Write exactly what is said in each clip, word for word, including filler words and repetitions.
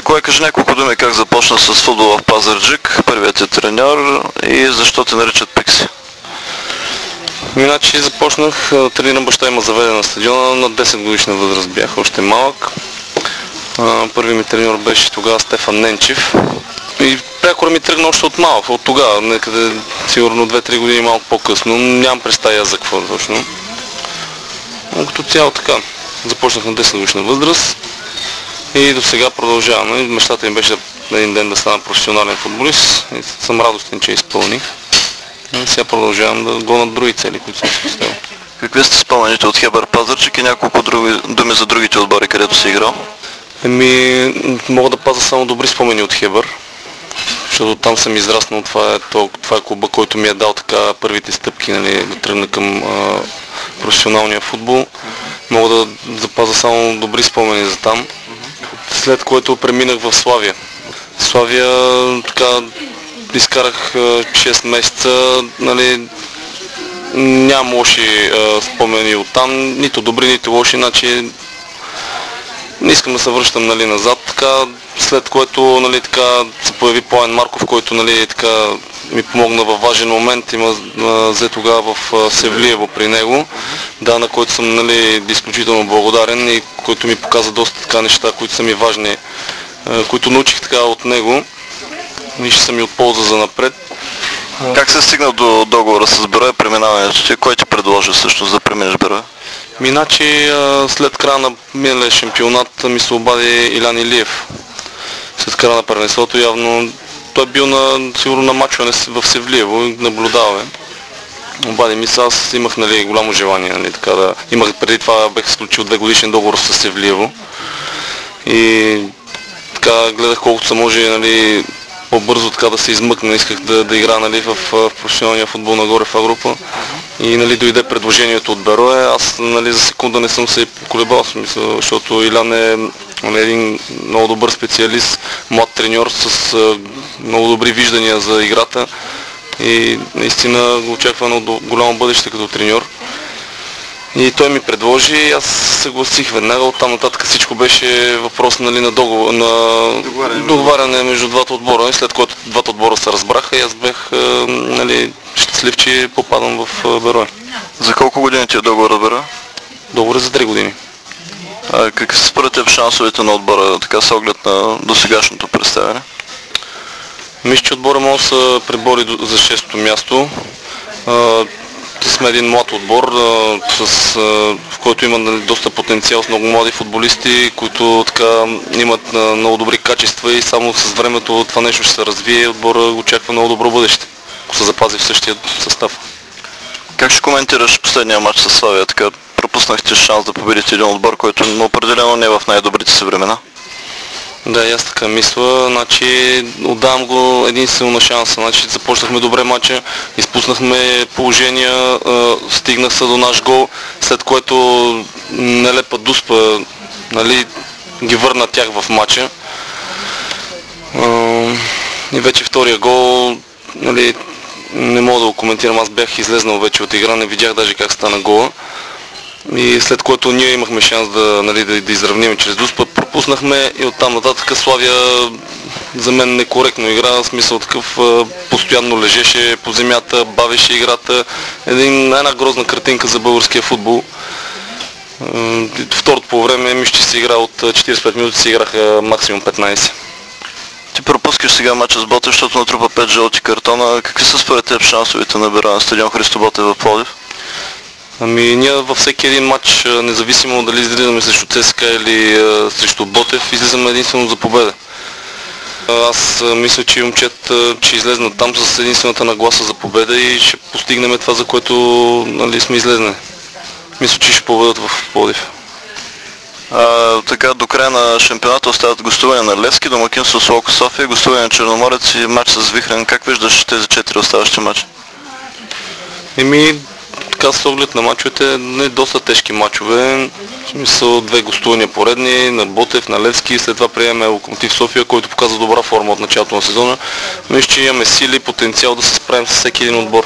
Николай, кажи няколко думи как започна с футбола в Пазарджик, първият е треньор и защо те наричат Пикси? Иначе започнах, тренирам, баща има заведен на стадиона, на десет годишна възраст бях, още малък. Първи ми треньор беше тогава Стефан Ненчев и прякора ми тръгна още от малък, от тогава, некъде сигурно две-три години малко по-късно, нямам представя за какво точно. Но като цяло така, започнах на десет годишна възраст и до сега продължавам. Мечтата ми беше един ден да стана професионален футболист и съм радостен, че изпълних. И сега продължавам да гонят други цели, които съм си поставил. Какви сте спомените от Хебър Пазарджик и няколко други, думи за другите отбори, където си играл? Еми, мога да пазя само добри спомени от Хебър, защото там съм израснал. Това е, това е клуба, който ми е дал така първите стъпки, нали, да тръгна към а, професионалния футбол. Мога да запазя само добри спомени за там. След което преминах в Славия. Славия така изкарах шест месеца, нали, нямам лоши а, спомени от там, нито добри, нито лоши, иначе не искам да се връщам, нали, назад, така, след което, нали, така, се появи Пламен Марков, който, нали, така, ми помогна във важен момент, има взе тогава в Севлиево при него, да, на който съм, нали, изключително благодарен и който ми показа доста така неща, които са ми важни, които научих така от него и ще са ми от полза за напред. Как се стигна до договора с Берое, преминаването ти? Кой ти предложи всъщност да преминеш Берое? Миначи след края на миналия шампионат ми се обади Илян Илиев. След края на първенството явно той бил на, сигурно на мачове в Севлиево и наблюдаваме. Обади ми се, аз имах, нали, голямо желание, нали, така да... Имах преди това, бех сключил две годишен договор с Севлиево и така гледах колкото се може, нали, по-бързо така да се измъкна, исках да, да игра, нали, в, в професионалния футбол нагоре в Агрупа и, нали, дойде предложението от Берое. Аз, нали, за секунда не съм се поколебал, смисъл, защото Илян е, нали, един много добър специалист, млад треньор с а, много добри виждания за играта и наистина го очаква едно голямо бъдеще като треньор. И той ми предложи и аз съгласих веднага. Оттам нататък всичко беше въпрос, нали, на, договор, на договаряне, договаряне между двата отбора. И след което двата отбора се разбраха и аз бях, нали, щастлив, че попадам в Берое. За колко години ти е договор да Берое? Договор е за три години. А какви са според теб шансовете на отбора, така с оглед на досегашното представяне? Мисля, че отбора може да се пребори за шестото място. Сме един млад отбор, с, в който има, нали, доста потенциал с много млади футболисти, които така имат много добри качества и само с времето това нещо ще се развие и отбора очаква много добро бъдеще, ако се запази в същия състав. Как ще коментираш последния матч с Славия? Така пропуснахте шанс да победите един отбор, който определено не е в най-добрите си времена. Да, аз така мисля, значи отдавам го единствено на шанса, значи започнахме добре матча, изпуснахме положения, стигнах се до наш гол, след което нелепа дуспа, нали, ги върна тях в матча. И вече втория гол, нали, не мога да го коментирам, аз бях излезнал вече от игра, не видях даже как стана гола. И след което ние имахме шанс да, нали, да, да изравним чрез дуспа, пропуснахме и оттам нататък Славия за мен некоректно игра, в смисъл такъв, постоянно лежеше по земята, бавеше играта, Един, една грозна картинка за българския футбол. Второто по време мисля, че се игра от четирийсет и пет минути, се играха максимум петнайсет. Ти пропускаш сега мача с Ботев, защото натрупа пет жълти картона. Какви са според теб шансовете на Берое на стадион Христо Ботев в Пловдив? Ами ние във всеки един матч, независимо дали излизаме срещу ЦСКА или а, срещу Ботев, излизаме единствено за победа. Аз а, мисля, че момчета ще излезнат там с единствената нагласа за победа и ще постигнем това, за което, нали, сме излезнали. Мисля, че ще победат в Пловдив. А, така, до края на шампионата остават гостуване на Левски, домакинство с Локо София, гостуване на Черноморец и матч с Вихрен. Как виждаш тези четири оставащи матча? Еми, така с оглед на мачовете, не доста тежки мачове. В смисъл две гостувания поредни на Ботев, на Левски, след това приемаме Локомотив София, който показва добра форма от началото на сезона. Мисля, че имаме сили и потенциал да се справим с всеки един отбор.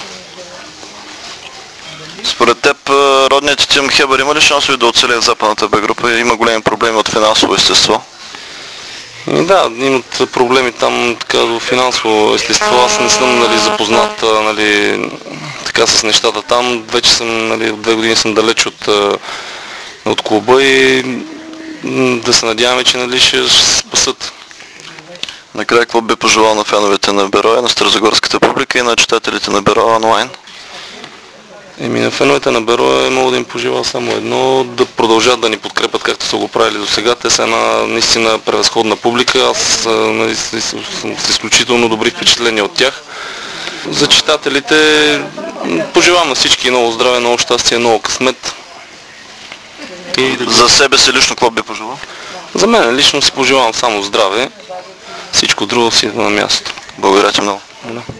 Според теб, родният ти тим Хебър има ли шансове да оцелее в западната Б група? Има големи проблеми от финансово естество? И да, имат проблеми там така до финансово естество. Аз не съм нали, запознат нали, така с нещата там. Вече съм, нали, две години съм далеч от, от клуба и да се надяваме, че нали, ще се спасат. Накрая, какво би пожелал на феновете на Бероя, на старозагорската публика и на читателите на Бероя онлайн? Еми на феновете на Бероя мога да им пожелая само едно, да продължат да ни подкрепят както са го правили до сега. Те са една наистина превъзходна публика, аз нали, съм с изключително добри впечатления от тях. За читателите пожелавам на всички много здраве, много щастие, много късмет. И за себе си лично какво би пожелал? За мен лично си пожелавам само здраве, всичко друго си е на място. Благодаря ти много. Да.